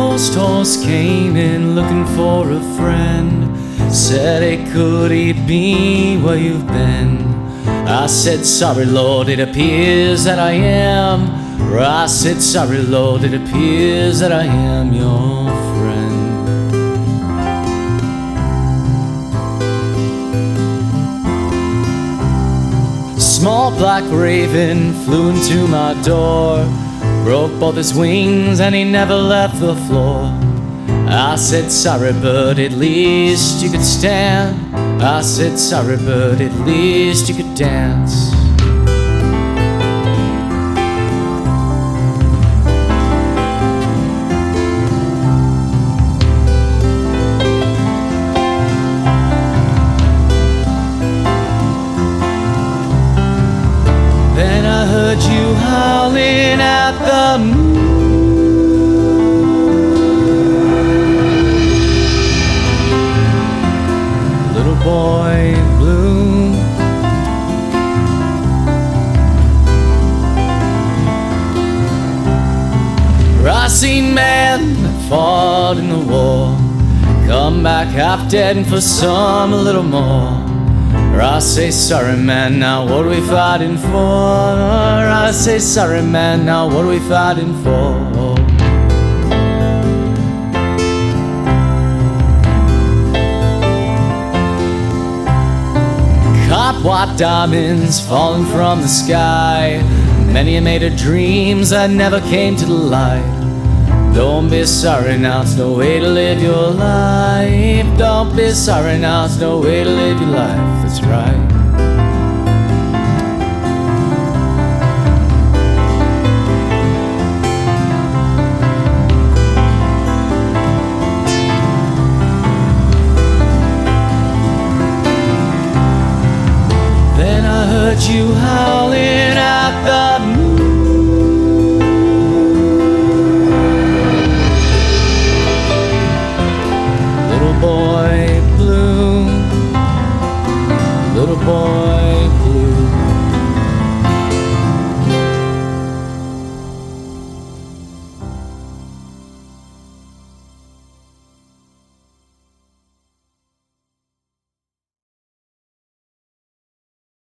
ghost horse came in looking for a friend. Said, hey, could it be where you've been? I said, sorry, Lord, it appears that I am. Or I said, sorry, Lord, it appears that I am your friend. Small black raven flew into my door, broke both his wings and he never left the floor. I said, sorry, but at least you could stand. I said, sorry, but at least you could dance. Then I heard you howling at the moon. Little boy blue. I seen men that fought in the war come back half dead and for some a little more. I say, sorry, man, now what are we fighting for? I say, sorry, man, now what are we fighting for? Caught white diamonds falling from the sky. Many made of dreams that never came to the light. Don't be sorry now, it's no way to live your life. Don't be sorry now, it's no way to live your life. That's right. Then I heard you howl